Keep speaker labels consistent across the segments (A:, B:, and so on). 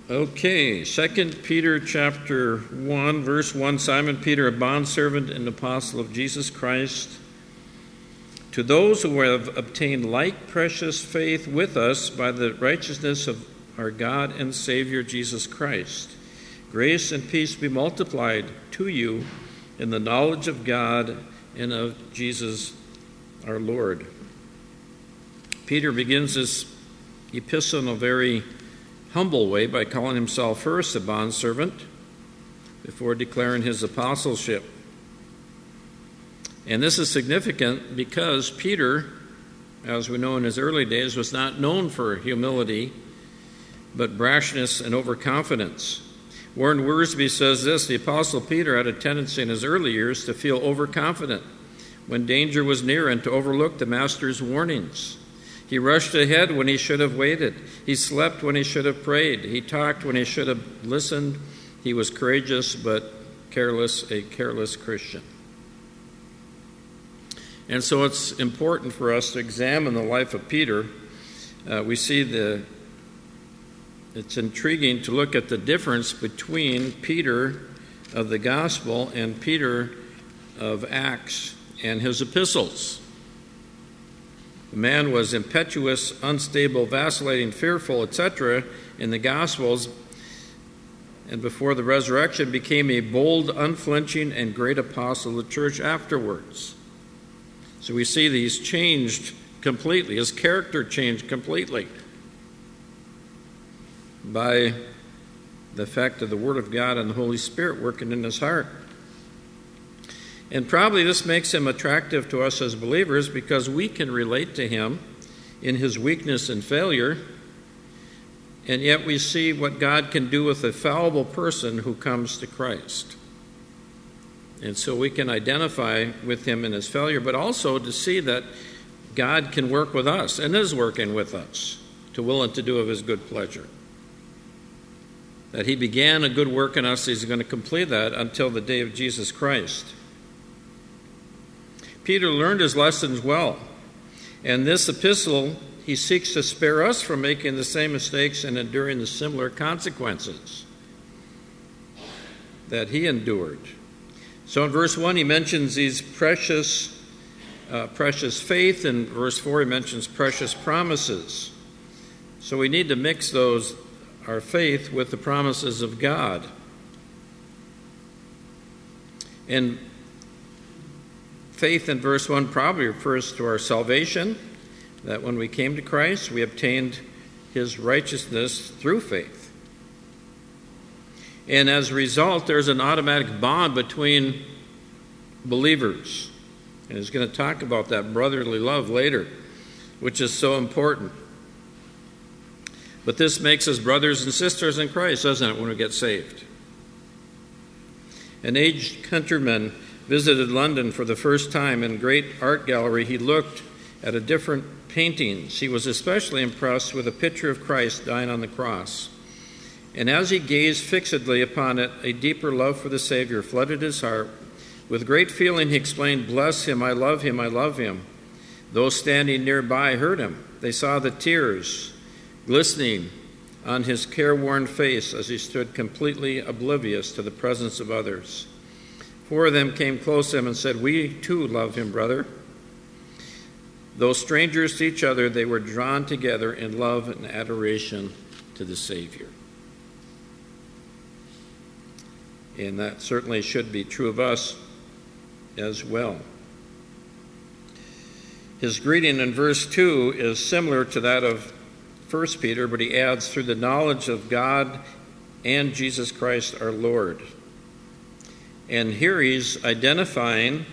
A: Okay, 2 Peter chapter 1, verse 1, Simon Peter, a bondservant and apostle of Jesus Christ, to those who have obtained like precious faith with us by the righteousness of our God and Savior Jesus Christ. Grace and peace be multiplied to you in the knowledge of God and of Jesus our Lord. Peter begins this epistle in a very humble way by calling himself first a bondservant before declaring his apostleship. And this is significant because Peter, as we know in his early days, was not known for humility, but brashness and overconfidence. Warren Wiersbe says this: the Apostle Peter had a tendency in his early years to feel overconfident when danger was near and to overlook the Master's warnings. He rushed ahead when he should have waited. He slept when he should have prayed. He talked when he should have listened. He was courageous but a careless Christian. And so it's important for us to examine the life of Peter. We see it's intriguing to look at the difference between Peter of the Gospel and Peter of Acts and his epistles. The man was impetuous, unstable, vacillating, fearful, etc. in the Gospels, and before the resurrection became a bold, unflinching, and great apostle of the church afterwards. So we see that he's changed completely. His character changed completely by the effect of the Word of God and the Holy Spirit working in his heart. And probably this makes him attractive to us as believers because we can relate to him in his weakness and failure, and yet we see what God can do with a fallible person who comes to Christ. And so we can identify with him in his failure, but also to see that God can work with us and is working with us to will and to do of his good pleasure. That he began a good work in us, he's going to complete that until the day of Jesus Christ. Peter learned his lessons well, and this epistle, he seeks to spare us from making the same mistakes and enduring the similar consequences that he endured. So in verse 1, he mentions these precious faith. In verse 4, he mentions precious promises. So we need to mix our faith with the promises of God. And faith in verse 1 probably refers to our salvation, that when we came to Christ, we obtained his righteousness through faith. And as a result, there's an automatic bond between believers. And he's going to talk about that brotherly love later, which is so important. But this makes us brothers and sisters in Christ, doesn't it, when we get saved? An aged countryman visited London for the first time. In a great art gallery, he looked at a different paintings. He was especially impressed with a picture of Christ dying on the cross. And as he gazed fixedly upon it, a deeper love for the Savior flooded his heart. With great feeling, he exclaimed, "Bless him, I love him, I love him." Those standing nearby heard him. They saw the tears glistening on his careworn face as he stood completely oblivious to the presence of others. 4 of them came close to him and said, "We too love him, brother." Though strangers to each other, they were drawn together in love and adoration to the Savior. And that certainly should be true of us as well. His greeting in verse 2 is similar to that of 1 Peter, but he adds, "through the knowledge of God and Jesus Christ our Lord." And here he's identifying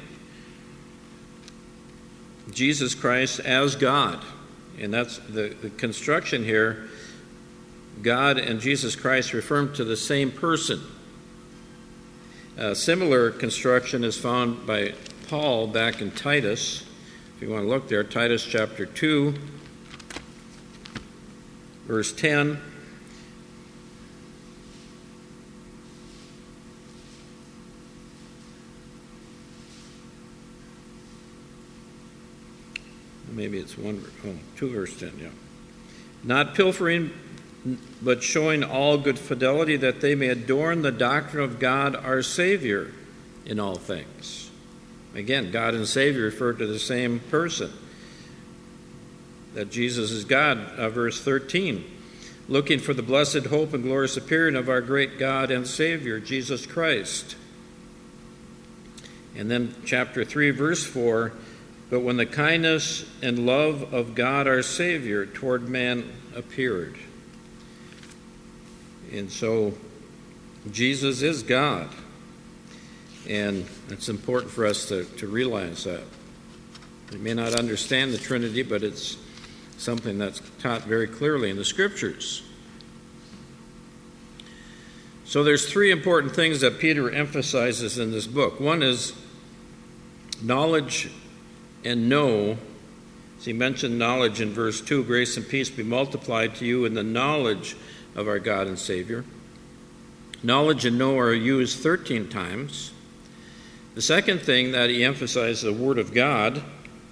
A: Jesus Christ as God. And that's the construction here. God and Jesus Christ refer to the same person. A similar construction is found by Paul back in Titus. If you want to look there, Titus chapter 2, verse 10. Maybe it's 2 verse 10, yeah. "Not pilfering but showing all good fidelity, that they may adorn the doctrine of God our Savior in all things. Again, God and Savior refer to the same person, that Jesus is God. Verse 13, looking for the blessed hope and glorious appearing of our great God and Savior, Jesus Christ. And then chapter 3, verse 4, but when the kindness and love of God our Savior toward man appeared. And so Jesus is God. And it's important for us to realize that. We may not understand the Trinity, but it's something that's taught very clearly in the Scriptures. So there's three important things that Peter emphasizes in this book. One is knowledge and know. So he mentioned knowledge in verse 2, grace and peace be multiplied to you in the knowledge of our God and Savior. Knowledge and know are used 13 times. The second thing that he emphasized, the Word of God.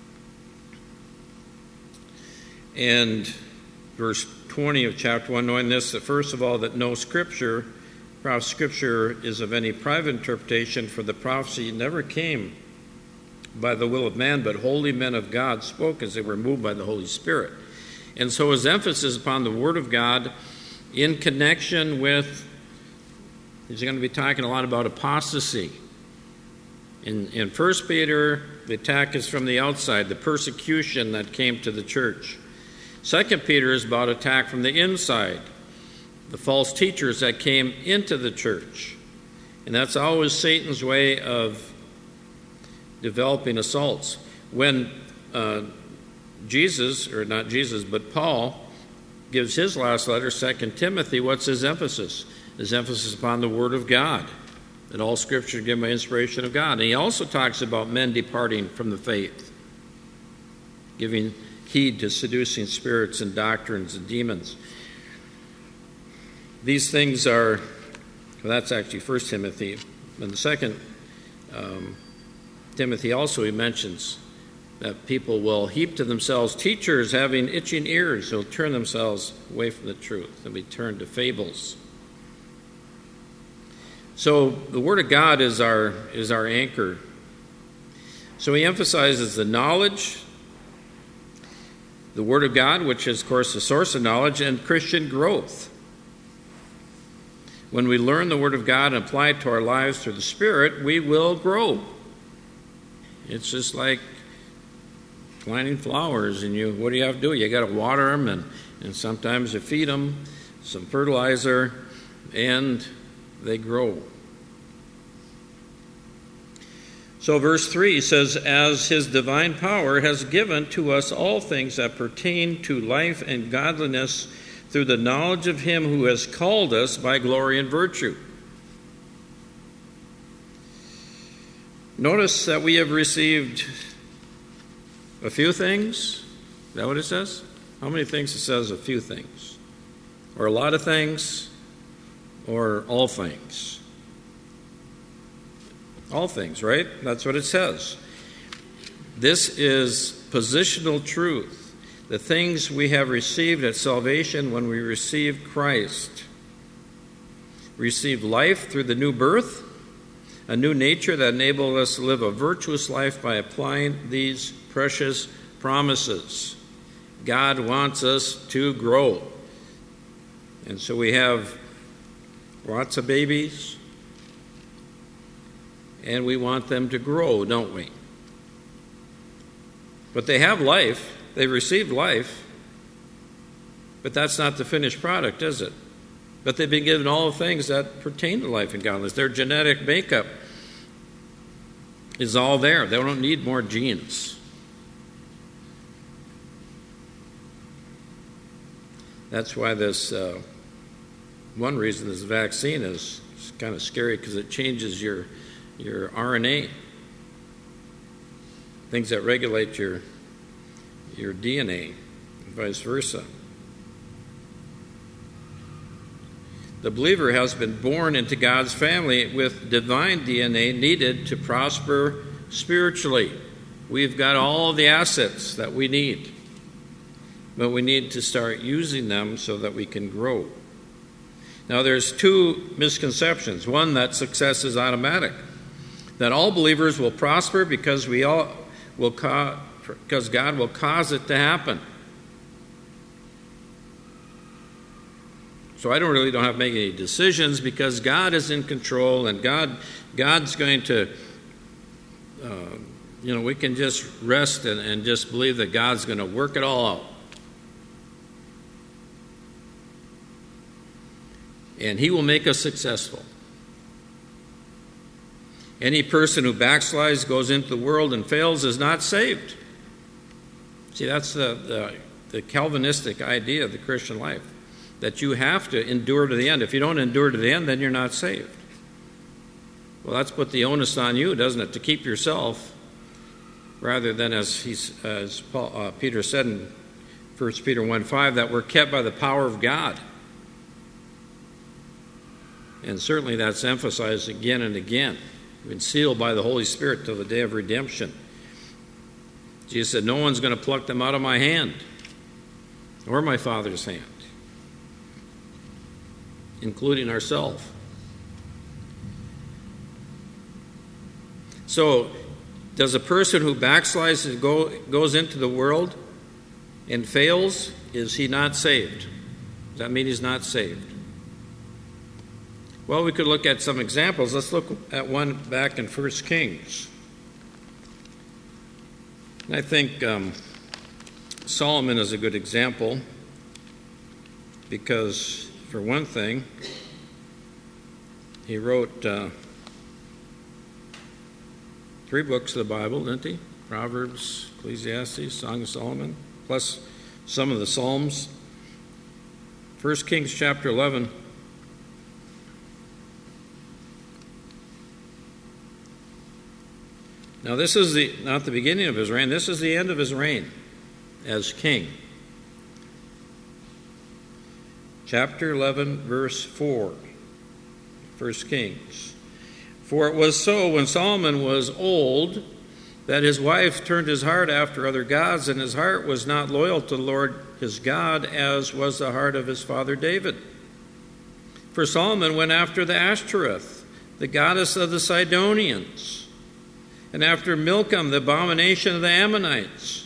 A: And verse 20 of chapter 1, knowing this, that first of all, that no Scripture is of any private interpretation, for the prophecy never came by the will of man, but holy men of God spoke as they were moved by the Holy Spirit. And so his emphasis upon the Word of God in connection with, he's going to be talking a lot about apostasy. In 1 Peter, the attack is from the outside, the persecution that came to the church. 2 Peter is about attack from the inside, the false teachers that came into the church. And that's always Satan's way of developing assaults. When Jesus, or not Jesus, but Paul gives his last letter, 2 Timothy, what's his emphasis? His emphasis upon the Word of God, that all Scripture is given by inspiration of God. And he also talks about men departing from the faith, giving heed to seducing spirits and doctrines and demons. These things are, well, that's actually 1 Timothy. And the second Timothy also, he mentions that people will heap to themselves teachers having itching ears who will turn themselves away from the truth and be turned to fables. So the Word of God is our anchor. So he emphasizes the knowledge, the Word of God, which is, of course, the source of knowledge, and Christian growth. When we learn the Word of God and apply it to our lives through the Spirit, we will grow. It's just like planting flowers, and what do you have to do? You got to water them, and sometimes you feed them some fertilizer, and they grow. So verse 3 says, as his divine power has given to us all things that pertain to life and godliness through the knowledge of him who has called us by glory and virtue. Notice that we have received a few things. Is that what it says? How many things it says? A few things. Or a lot of things? Or all things? All things, right? That's what it says. This is positional truth. The things we have received at salvation when we receive Christ. We receive life through the new birth, a new nature that enables us to live a virtuous life by applying these precious promises. God wants us to grow. And so we have lots of babies, and we want them to grow, don't we? But they have life. They've received life. But that's not the finished product, is it? But they've been given all the things that pertain to life and godliness. Their genetic makeup is all there. They don't need more genes. That's why this, one reason this vaccine is kind of scary, because it changes your RNA, things that regulate your DNA, and vice versa. The believer has been born into God's family with divine DNA needed to prosper spiritually. We've got all the assets that we need. but we need to start using them so that we can grow. Now, there's two misconceptions. One, that success is automatic, that all believers will prosper because because God will cause it to happen. So I don't have to make any decisions because God is in control, and God's going to, we can just rest and just believe that God's going to work it all out. And He will make us successful. Any person who backslides, goes into the world, and fails is not saved. See, that's the Calvinistic idea of the Christian life, that you have to endure to the end. If you don't endure to the end, then you're not saved. Well, that's put the onus on you, doesn't it, to keep yourself, rather than, as Peter said in 1 Peter 1:5, that we're kept by the power of God. And certainly that's emphasized again and again. We've been sealed by the Holy Spirit till the day of redemption. Jesus said, no one's going to pluck them out of my hand or my Father's hand, including ourselves. So, does a person who backslides and goes into the world and fails, is he not saved? Does that mean he's not saved? Well, we could look at some examples. Let's look at one back in 1 Kings. And I think Solomon is a good example because, for one thing, he wrote 3 books of the Bible, didn't he? Proverbs, Ecclesiastes, Song of Solomon, plus some of the Psalms. 1 Kings chapter 11. Now, this is not the beginning of his reign. This is the end of his reign as king. Chapter 11, verse 4, 1 Kings. For it was so when Solomon was old that his wife turned his heart after other gods, and his heart was not loyal to the Lord his God, as was the heart of his father David. For Solomon went after the Ashtoreth, the goddess of the Sidonians, and after Milcom, the abomination of the Ammonites.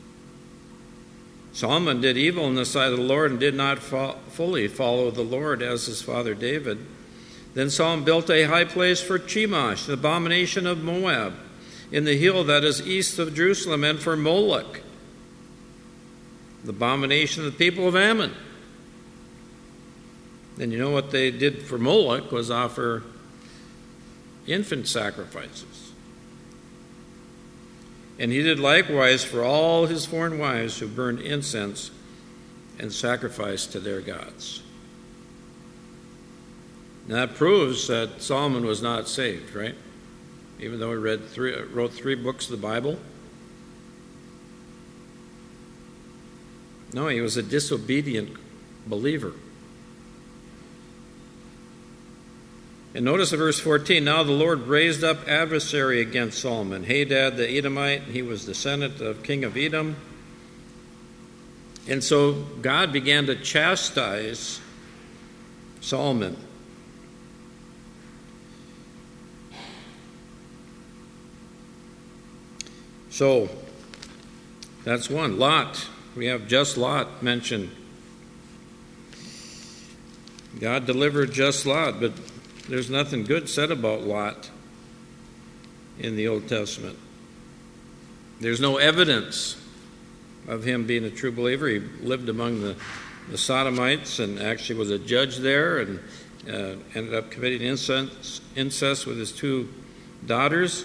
A: Solomon did evil in the sight of the Lord and did not fully follow the Lord as his father David. Then Solomon built a high place for Chemosh, the abomination of Moab, in the hill that is east of Jerusalem, and for Moloch, the abomination of the people of Ammon. And you know what they did for Moloch was offer infant sacrifices. And he did likewise for all his foreign wives who burned incense and sacrificed to their gods. Now that proves that Solomon was not saved, right? Even though he wrote 3 books of the Bible. No, he was a disobedient believer. And notice in verse 14, now the Lord raised up adversary against Solomon, Hadad the Edomite. He was descendant of king of Edom. And so God began to chastise Solomon. So that's one. Lot. We have just Lot mentioned. God delivered just Lot, but there's nothing good said about Lot in the Old Testament. There's no evidence of him being a true believer. He lived among the Sodomites and actually was a judge there, and ended up committing incest with his 2 daughters.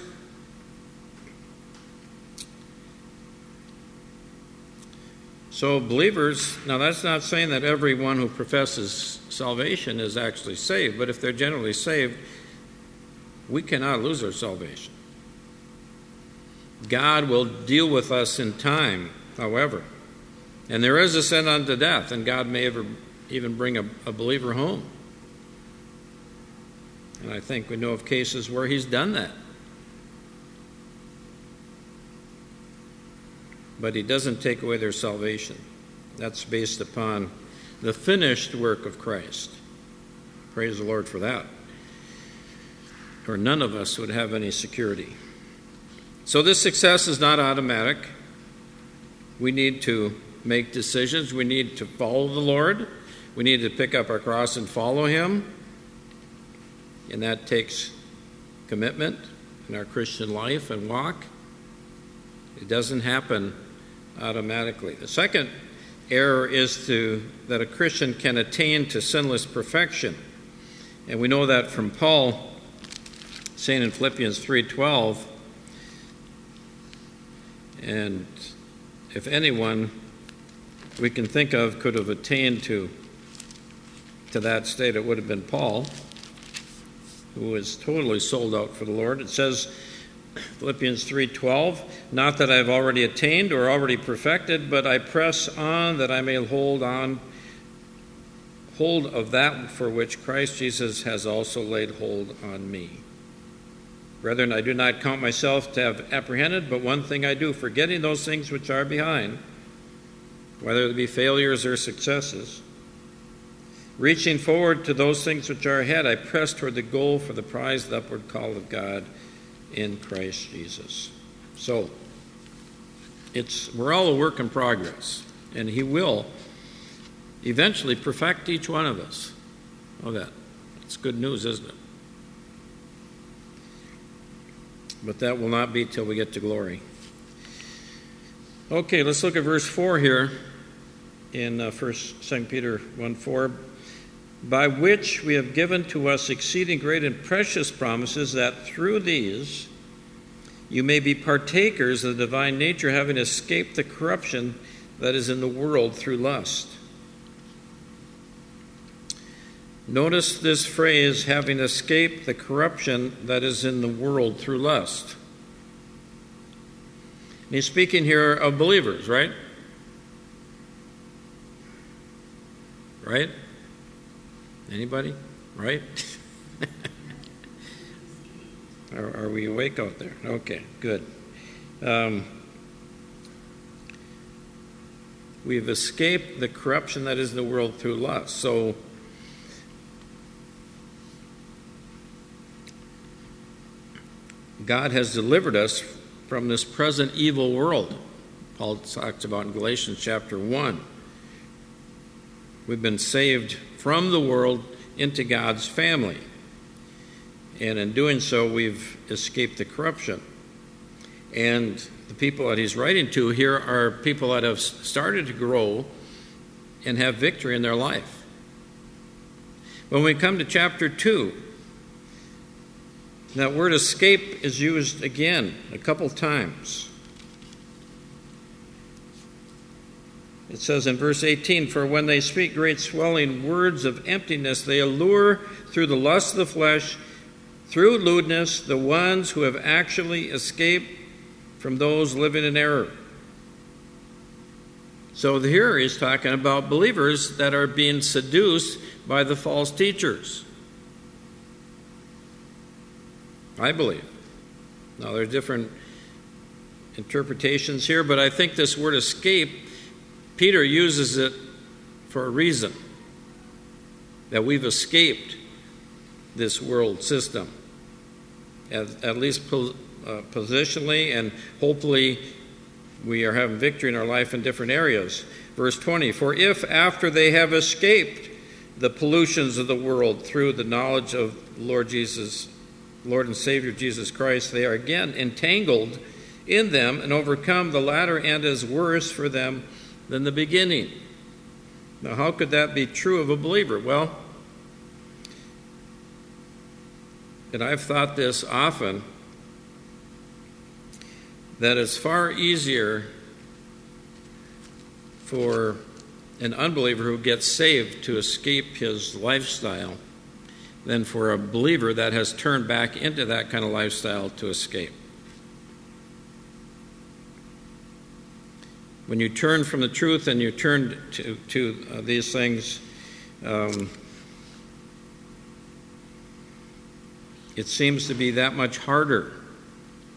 A: So believers, now that's not saying that everyone who professes salvation is actually saved, but if they're generally saved, we cannot lose our salvation. God will deal with us in time, however. And there is a sin unto death, and God may ever even bring a believer home. And I think we know of cases where he's done that. But he doesn't take away their salvation. That's based upon the finished work of Christ. Praise the Lord for that. Or none of us would have any security. So this success is not automatic. We need to make decisions. We need to follow the Lord. We need to pick up our cross and follow Him. And that takes commitment in our Christian life and walk. It doesn't happen automatically. The second error is that a Christian can attain to sinless perfection. And we know that from Paul saying in Philippians 3:12, and if anyone we can think of could have attained to that state, it would have been Paul, who was totally sold out for the Lord. It says, Philippians 3:12, not that I've already attained or already perfected, but I press on that I may hold of that for which Christ Jesus has also laid hold on me. Brethren, I do not count myself to have apprehended, but one thing I do, forgetting those things which are behind, whether they be failures or successes, reaching forward to those things which are ahead, I press toward the goal for the prize of the upward call of God in Christ Jesus. So, we're all a work in progress, and He will eventually perfect each one of us. Oh, that's good news, isn't it? But that will not be till we get to glory. Okay, let's look at verse 4 here in 2 Peter 1:4. By which we have given to us exceeding great and precious promises, that through these you may be partakers of the divine nature, having escaped the corruption that is in the world through lust. Notice this phrase, having escaped the corruption that is in the world through lust. And he's speaking here of believers, right? Right? Anybody? Right? Are we awake out there? Okay, good. We've escaped the corruption that is in the world through lust. So, God has delivered us from this present evil world. Paul talks about in Galatians chapter 1. We've been saved from the world into God's family. And in doing so, we've escaped the corruption. And the people that he's writing to here are people that have started to grow and have victory in their life. When we come to chapter 2, that word escape is used again a couple times. It says in verse 18, for when they speak great swelling words of emptiness, they allure through the lust of the flesh, through lewdness, the ones who have actually escaped from those living in error. So here he's talking about believers that are being seduced by the false teachers. I believe. Now, there are different interpretations here, but I think this word escape, Peter uses it for a reason. That we've escaped this world system, at least positionally, and hopefully we are having victory in our life in different areas. Verse 20, for if after they have escaped the pollutions of the world through the knowledge of Lord and Savior Jesus Christ, they are again entangled in them and overcome, the latter end is worse for them than the beginning. Now, how could that be true of a believer? Well, and I've thought this often, that it's far easier for an unbeliever who gets saved to escape his lifestyle than for a believer that has turned back into that kind of lifestyle to escape. When you turn from the truth and you turn to these things, it seems to be that much harder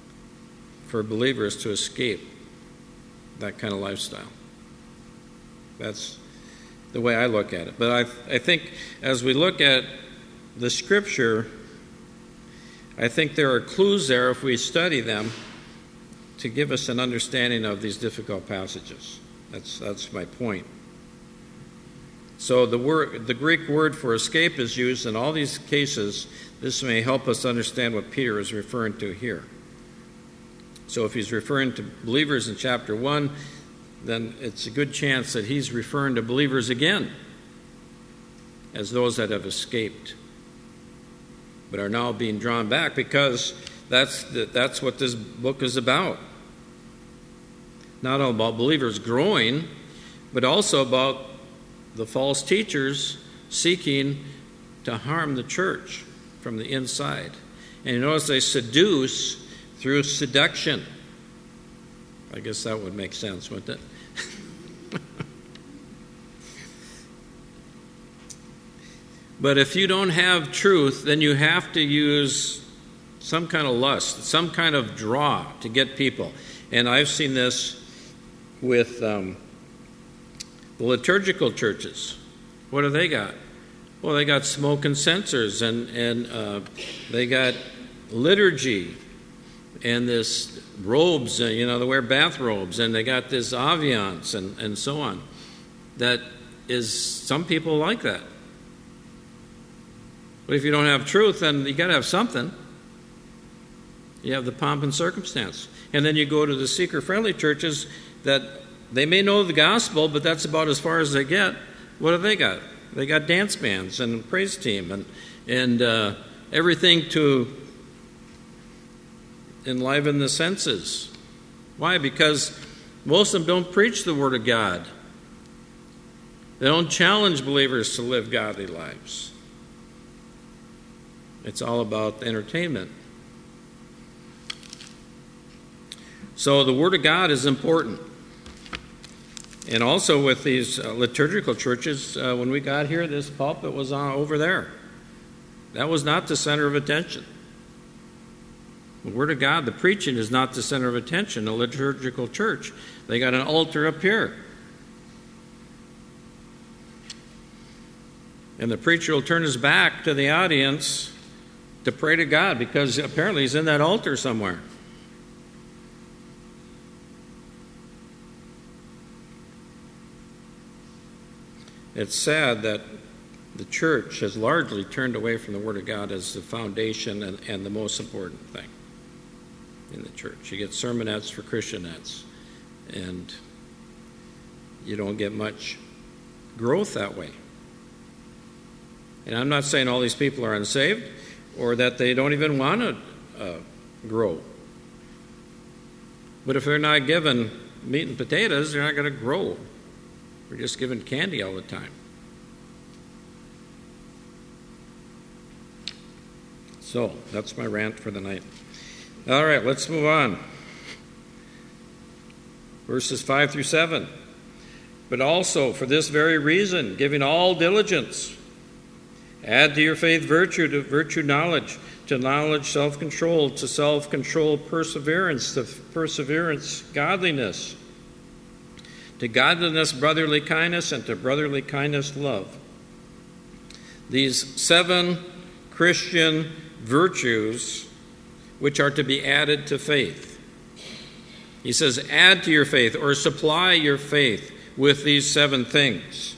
A: for believers to escape that kind of lifestyle. That's the way I look at it. But I think as we look at the Scripture, I think there are clues there, if we study them, to give us an understanding of these difficult passages. That's my point. So the Greek word for escape is used in all these cases. This may help us understand what Peter is referring to here. So if he's referring to believers in chapter 1, then it's a good chance that he's referring to believers again as those that have escaped but are now being drawn back, because that's what this book is about. Not all about believers growing, but also about the false teachers seeking to harm the church from the inside. And you notice they seduce through seduction. I guess that would make sense, wouldn't it? But if you don't have truth, then you have to use some kind of lust, some kind of draw to get people. And I've seen this with the liturgical churches. What do they got? Well, they got smoke and censers, and they got liturgy, and this robes, they wear bathrobes, and they got this ambiance and so on. That is, some people like that. But if you don't have truth, then you got to have something. You have the pomp and circumstance. And then you go to the seeker-friendly churches that they may know the gospel, but that's about as far as they get. What do they got? They got dance bands and praise team and everything to enliven the senses. Why? Because most of them don't preach the Word of God. They don't challenge believers to live godly lives. It's all about entertainment. So the Word of God is important. And also with these liturgical churches, when we got here, this pulpit was over there. That was not the center of attention. The Word of God, the preaching, is not the center of attention. The liturgical church, they got an altar up here. And the preacher will turn his back to the audience to pray to God, because apparently he's in that altar somewhere. It's sad that the church has largely turned away from the Word of God as the foundation and the most important thing in the church. You get sermonettes for Christianettes, and you don't get much growth that way. And I'm not saying all these people are unsaved or that they don't even want to grow. But if they're not given meat and potatoes, they're not going to grow. We're just given candy all the time. So, that's my rant for the night. All right, let's move on. Verses 5 through 7. But also, for this very reason, giving all diligence, add to your faith virtue, to virtue knowledge, to knowledge self-control, to self-control perseverance, to perseverance godliness, to godliness brotherly kindness, and to brotherly kindness love. These 7 Christian virtues which are to be added to faith. He says, add to your faith, or supply your faith with these 7 things.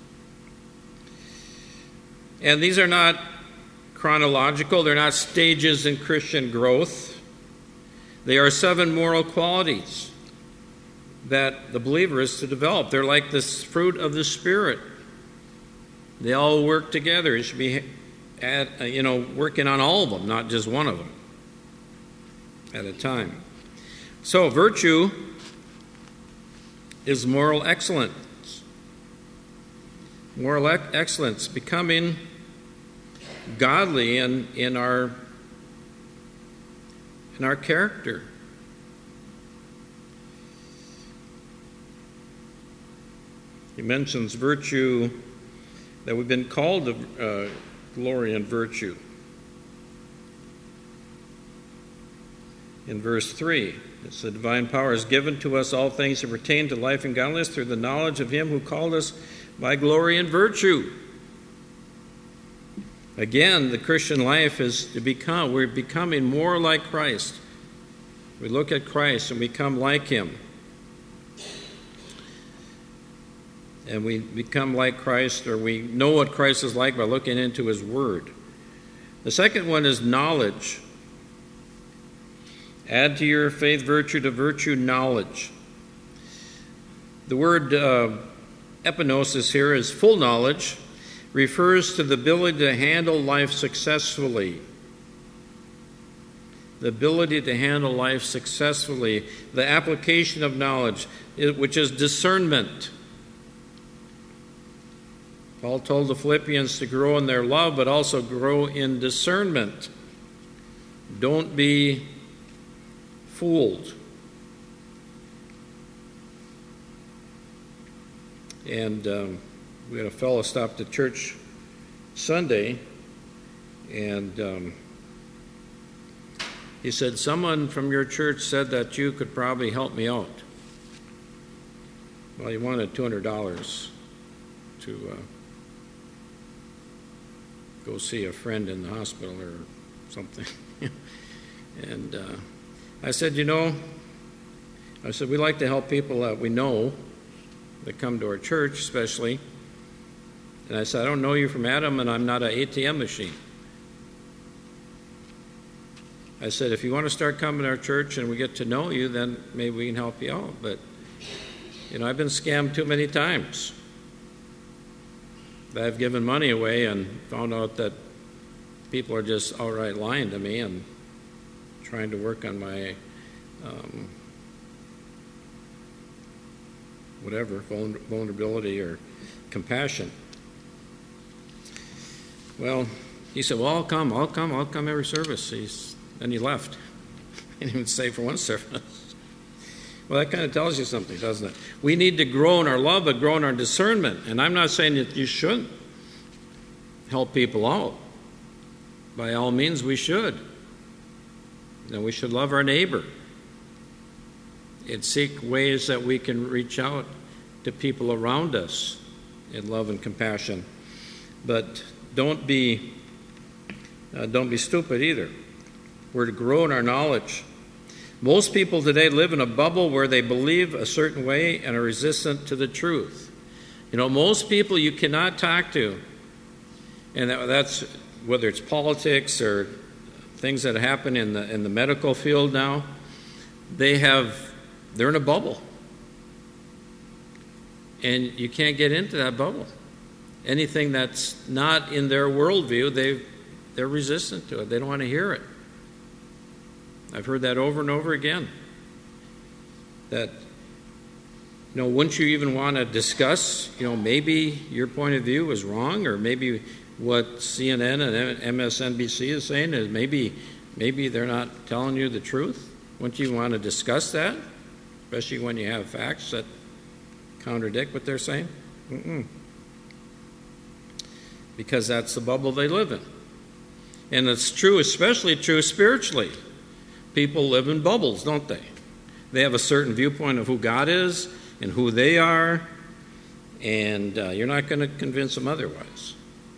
A: And these are not chronological, they're not stages in Christian growth. They are 7 moral qualities that the believer is to develop. They're like this fruit of the Spirit. They all work together. You should be working on all of them, not just one of them at a time. So virtue is moral excellence. Moral excellence, becoming godly in our character. He mentions virtue, that we've been called to glory in virtue. in verse 3. It's the divine power has given to us all things that pertain to life and godliness through the knowledge of him who called us by glory and virtue. Again, the Christian life is to become, we're becoming more like Christ. We look at Christ and become like him. And we become like Christ, or we know what Christ is like by looking into his word. The second one is knowledge. Add to your faith virtue, to virtue knowledge. The word epignosis here is full knowledge, refers to the ability to handle life successfully. The ability to handle life successfully. The application of knowledge, which is discernment. Paul told the Philippians to grow in their love, but also grow in discernment. Don't be fooled. And we had a fellow stopped at church Sunday, and he said, someone from your church said that you could probably help me out. Well, he wanted $200 to go see a friend in the hospital or something. And I said, we like to help people that we know that come to our church, especially. And I said, I don't know you from Adam, and I'm not an ATM machine. I said, if you want to start coming to our church and we get to know you, then maybe we can help you out. But, I've been scammed too many times. I've given money away and found out that people are just outright lying to me and trying to work on my vulnerability or compassion. Well, he said, well, I'll come every service. Then he left. He didn't even stay for one service. Well, that kind of tells you something, doesn't it? We need to grow in our love, but grow in our discernment. And I'm not saying that you shouldn't help people out. By all means, we should. And we should love our neighbor and seek ways that we can reach out to people around us in love and compassion. But don't be stupid either. We're to grow in our knowledge. Most people today live in a bubble where they believe a certain way and are resistant to the truth. Most people you cannot talk to, and that's whether it's politics or things that happen in the medical field now. They're in a bubble, and you can't get into that bubble. Anything that's not in their worldview, they're resistant to it. They don't want to hear it. I've heard that over and over again. That, wouldn't you even want to discuss, maybe your point of view is wrong, or maybe what CNN and MSNBC is saying is maybe they're not telling you the truth? Wouldn't you want to discuss that, especially when you have facts that contradict what they're saying? Because that's the bubble they live in. And it's true, especially true spiritually. People live in bubbles, don't they? They have a certain viewpoint of who God is and who they are, and you're not going to convince them otherwise.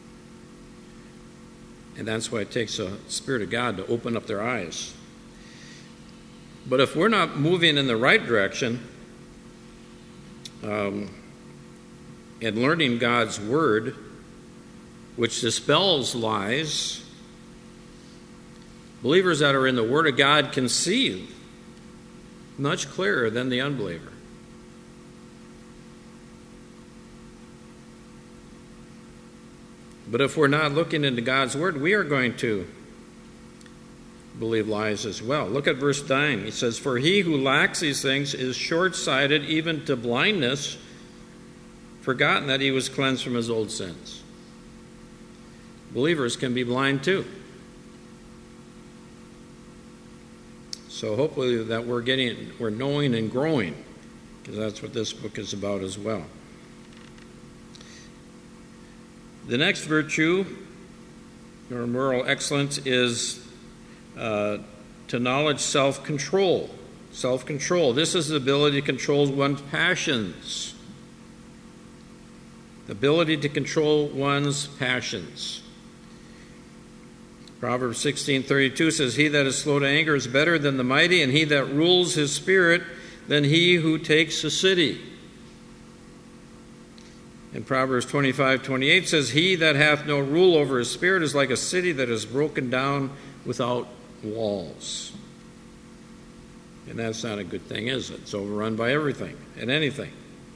A: And that's why it takes the Spirit of God to open up their eyes. But if we're not moving in the right direction and learning God's Word, which dispels lies, believers that are in the Word of God can see much clearer than the unbeliever. But if we're not looking into God's Word, we are going to believe lies as well. Look at verse 9. He says, "For he who lacks these things is short-sighted even to blindness, forgotten that he was cleansed from his old sins." Believers can be blind too. So hopefully that we're knowing and growing, because that's what this book is about as well. The next virtue, or moral excellence, is to knowledge, self-control. Self-control. This is the ability to control one's passions. The ability to control one's passions. Proverbs 16:32 says, "He that is slow to anger is better than the mighty, and he that rules his spirit than he who takes a city." And Proverbs 25:28 says, "He that hath no rule over his spirit is like a city that is broken down without walls." And that's not a good thing, is it? It's overrun by everything and anything.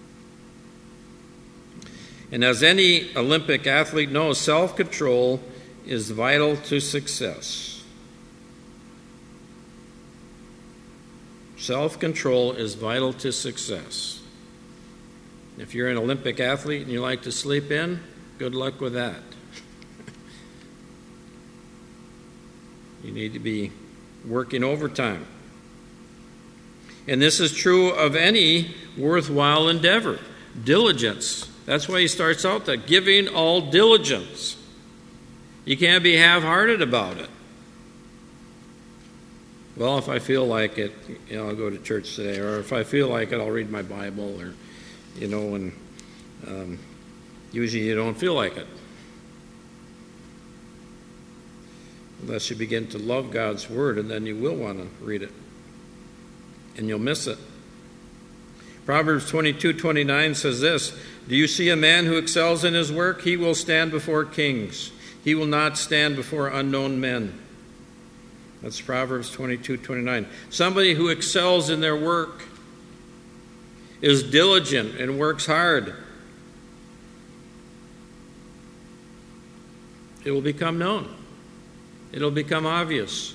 A: And as any Olympic athlete knows, self-control is vital to success. Self-control is vital to success. If you're an Olympic athlete and you like to sleep in, good luck with that. You need to be working overtime. And this is true of any worthwhile endeavor. Diligence. That's why he starts out that, giving all diligence. You can't be half-hearted about it. Well, if I feel like it, I'll go to church today, or if I feel like it, I'll read my Bible, or, and usually you don't feel like it. Unless you begin to love God's Word, and then you will want to read it. And you'll miss it. Proverbs 22:29 says this, "Do you see a man who excels in his work? He will stand before kings. He will not stand before unknown men." That's Proverbs 22:29. Somebody who excels in their work, is diligent and works hard, it will become known. It'll become obvious.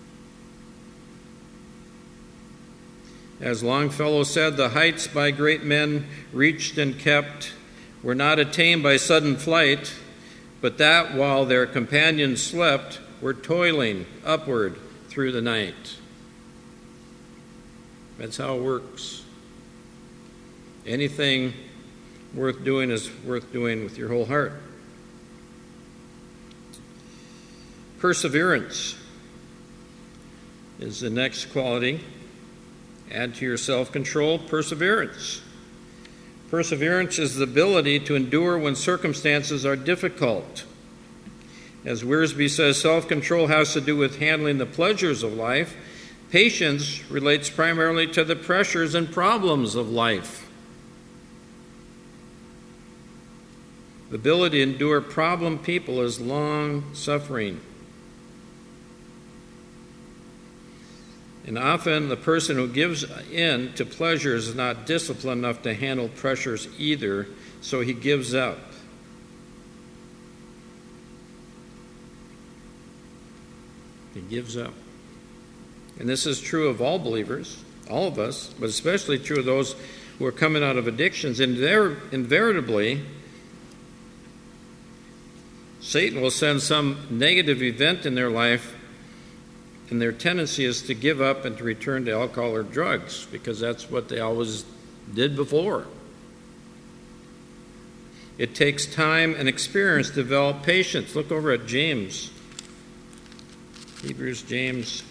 A: As Longfellow said, "The heights by great men reached and kept were not attained by sudden flight, but that while their companions slept were toiling upward through the night." That's how it works. Anything worth doing is worth doing with your whole heart. Perseverance is the next quality. Add to your self-control, perseverance. Perseverance is the ability to endure when circumstances are difficult. As Wiersbe says, self-control has to do with handling the pleasures of life. Patience relates primarily to the pressures and problems of life. The ability to endure problem people is long-suffering. And often the person who gives in to pleasures is not disciplined enough to handle pressures either, so he gives up. He gives up. And this is true of all believers, all of us, but especially true of those who are coming out of addictions. And invariably, Satan will send some negative event in their life, and their tendency is to give up and to return to alcohol or drugs, because that's what they always did before. It takes time and experience to develop patience. Look over at James. Hebrews, James,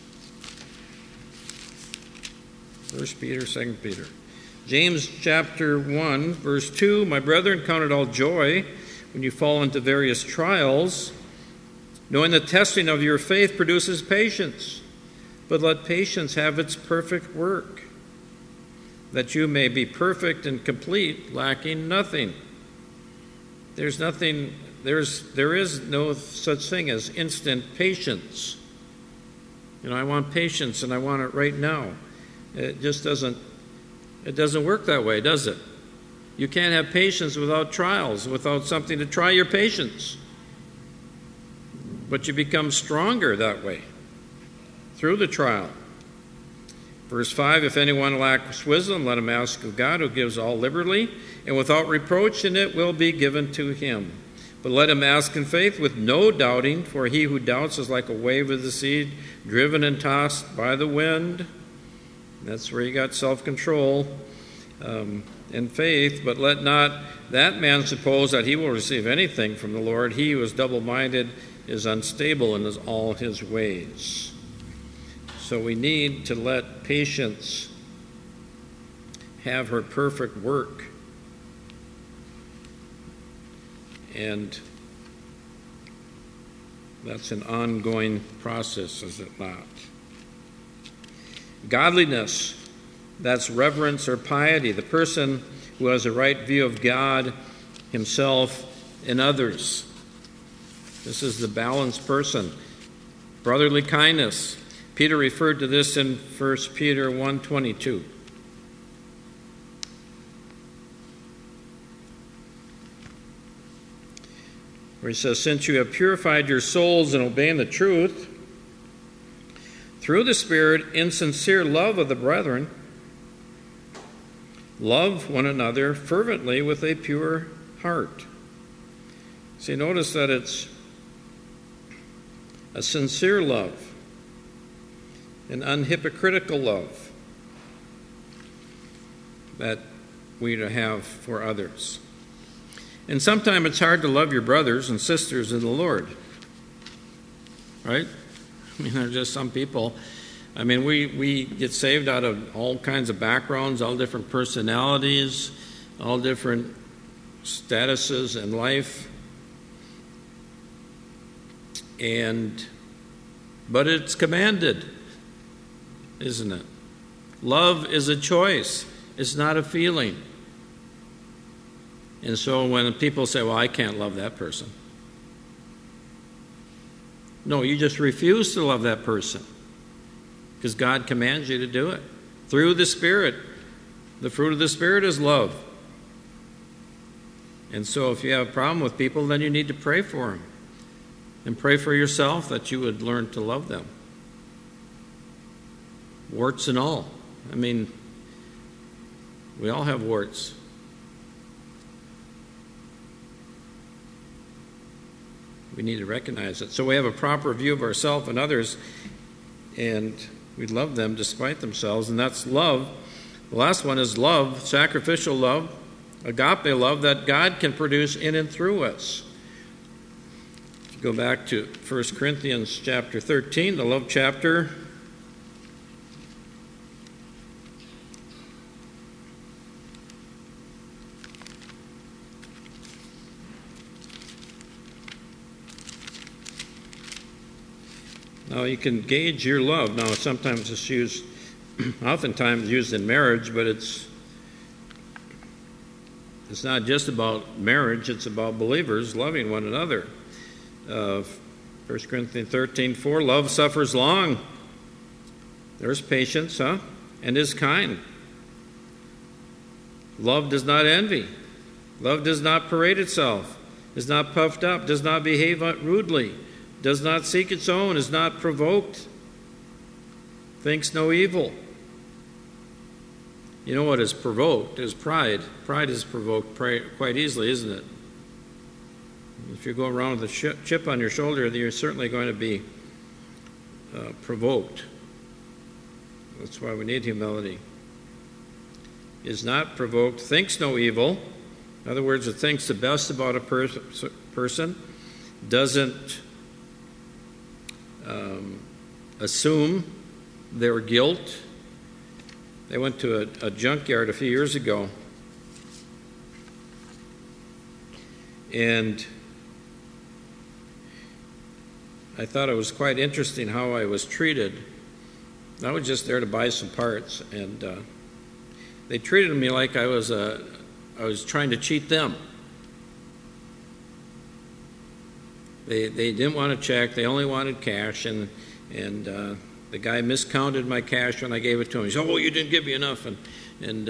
A: 1 Peter, 2 Peter. James chapter 1, verse 2, "My brethren, count it all joy when you fall into various trials, knowing the testing of your faith produces patience. But let patience have its perfect work, that you may be perfect and complete, lacking nothing." There is no such thing as instant patience. I want patience and I want it right now. It doesn't work that way, does it? You can't have patience without trials, without something to try your patience. But you become stronger that way, through the trial. Verse 5, "If anyone lacks wisdom, let him ask of God, who gives all liberally, and without reproach, and it will be given to him. But let him ask in faith with no doubting, for he who doubts is like a wave of the sea, driven and tossed by the wind." That's where you got self-control and faith. "But let not that man suppose that he will receive anything from the Lord. He who is double-minded is unstable in all his ways." So we need to let patience have her perfect work. And that's an ongoing process, is it not? Godliness, that's reverence or piety, the person who has a right view of God, himself, and others. This is the balanced person. Brotherly kindness. Peter referred to this in 1 Peter 1:22. Where he says, since you have purified your souls in obeying the truth, through the Spirit, in sincere love of the brethren, love one another fervently with a pure heart. See, notice that it's a sincere love, an unhypocritical love that we to have for others. And sometimes it's hard to love your brothers and sisters in the Lord, right? I mean, there's just some people. I mean, we get saved out of all kinds of backgrounds, all different personalities, all different statuses in life. But it's commanded, isn't it? Love is a choice. It's not a feeling. And so when people say, well, I can't love that person. No, you just refuse to love that person because God commands you to do it. Through the Spirit. The fruit of the Spirit is love. And so if you have a problem with people, then you need to pray for them. And pray for yourself that you would learn to love them. Warts and all. I mean, we all have warts. We need to recognize it. So we have a proper view of ourselves and others, and we love them despite themselves, and that's love. The last one is love, sacrificial love, agape love that God can produce in and through us. If you go back to 1 Corinthians chapter 13, the love chapter. Now, you can gauge your love. Now, sometimes it's used, oftentimes used in marriage, but it's not just about marriage, it's about believers loving one another. 1 Corinthians 13:4, love suffers long. There's patience, and is kind. Love does not envy. Love does not parade itself, is not puffed up, does not behave rudely, does not seek its own, is not provoked, thinks no evil. You know what is provoked is pride. Pride is provoked quite easily, isn't it? If you go around with a chip on your shoulder, you're certainly going to be provoked. That's why we need humility. Is not provoked, thinks no evil. In other words, it thinks the best about a person, doesn't assume their guilt. They went to a junkyard a few years ago, and I thought it was quite interesting how I was treated. I was just there to buy some parts, and they treated me like I was trying to cheat them. They didn't want a check. They only wanted cash, and the guy miscounted my cash when I gave it to him. He said, "Oh, you didn't give me enough," and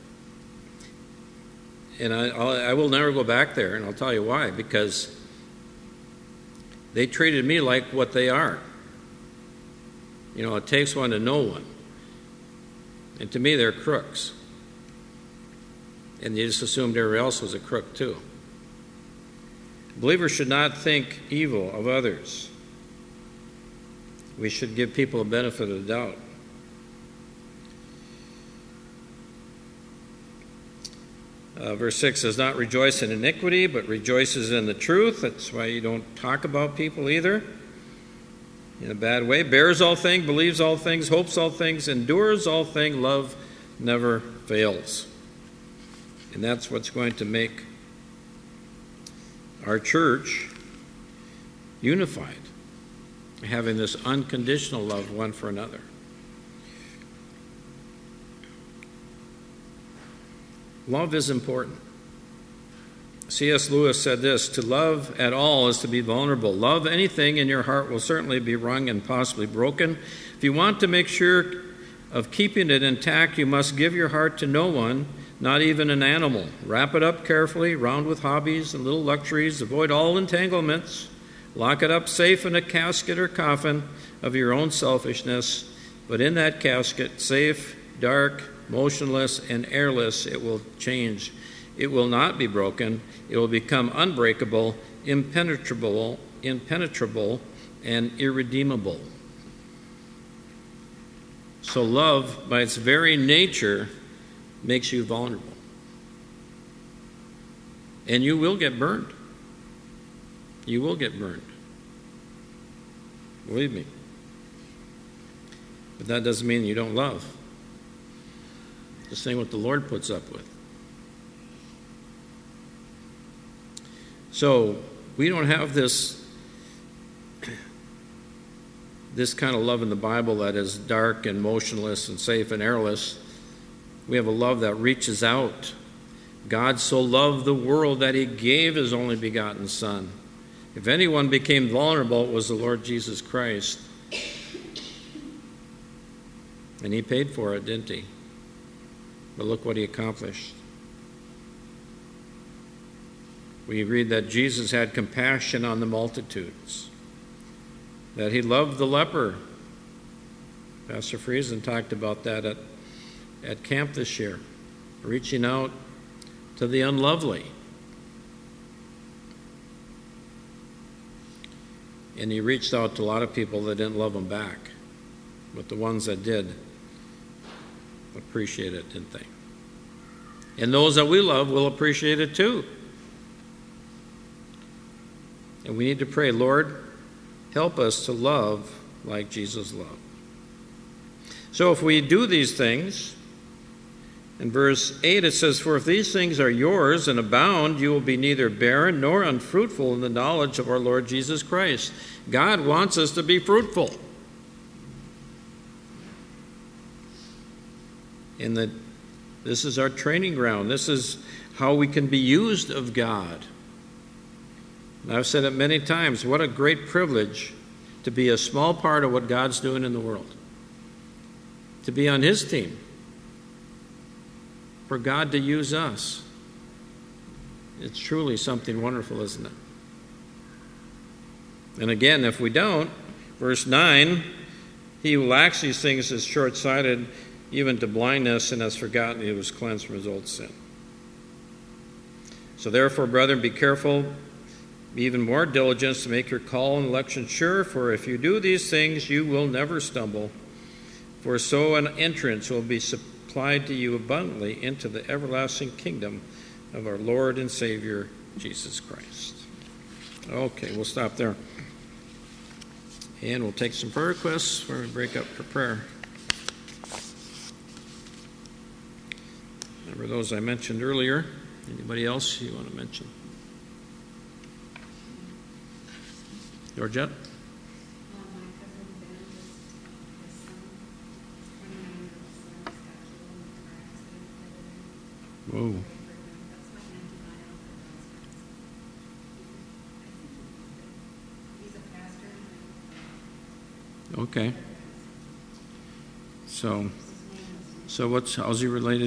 A: I will never go back there, and I'll tell you why. Because they treated me like what they are. You know, it takes one to know one, and to me, they're crooks. And you just assumed everybody else was a crook too. Believers should not think evil of others. We should give people a benefit of the doubt. Verse 6 says, not rejoice in iniquity, but rejoices in the truth. That's why you don't talk about people either. in a bad way. Bears all things, believes all things, hopes all things, endures all things. Love never fails. And that's what's going to make our church unified, having this unconditional love one for another. Love is important. C.S. Lewis said this: to love at all is to be vulnerable. Love anything and your heart will certainly be wrung and possibly broken. If you want to make sure of keeping it intact, you must give your heart to no one, not even an animal. Wrap it up carefully, round with hobbies and little luxuries. Avoid all entanglements. Lock it up safe in a casket or coffin of your own selfishness. But in that casket, safe, dark, motionless, and airless, it will change. It will not be broken. It will become unbreakable, impenetrable, and irredeemable. So love, by its very nature, makes you vulnerable. And you will get burned. You will get burned. Believe me. But that doesn't mean you don't love. Just saying what the Lord puts up with. So we don't have this kind of love in the Bible that is dark and motionless and safe and airless. We have a love that reaches out. God so loved the world that he gave his only begotten Son. If anyone became vulnerable, it was the Lord Jesus Christ. And he paid for it, didn't he? But look what he accomplished. We read that Jesus had compassion on the multitudes, that he loved the leper. Pastor Friesen talked about that at camp this year, reaching out to the unlovely. And he reached out to a lot of people that didn't love him back. But the ones that did appreciate it, didn't they? And those that we love will appreciate it too. And we need to pray, Lord, help us to love like Jesus loved. So if we do these things, in verse 8 it says, for if these things are yours and abound, you will be neither barren nor unfruitful in the knowledge of our Lord Jesus Christ. God wants us to be fruitful. And that this is our training ground. This is how we can be used of God. And I've said it many times, what a great privilege to be a small part of what God's doing in the world. To be on his team. For God to use us. It's truly something wonderful, isn't it? And again, if we don't, verse 9, he who lacks these things is short-sighted, even to blindness, and has forgotten he was cleansed from his old sin. So therefore, brethren, be careful, be even more diligent to make your call and election sure, for if you do these things, you will never stumble. For so an entrance will be supplied to you abundantly into the everlasting kingdom of our Lord and Savior, Jesus Christ. Okay, we'll stop there. And we'll take some prayer requests before we break up for prayer. Remember those I mentioned earlier. Anybody else you want to mention? Georgette?
B: My cousin Ben just, his son, 29-year-old son, got killed in a car accident the other day.
A: Whoa.
B: That's my antibiotic for Alzheimer's. He's a pastor.
A: Okay. So how's he related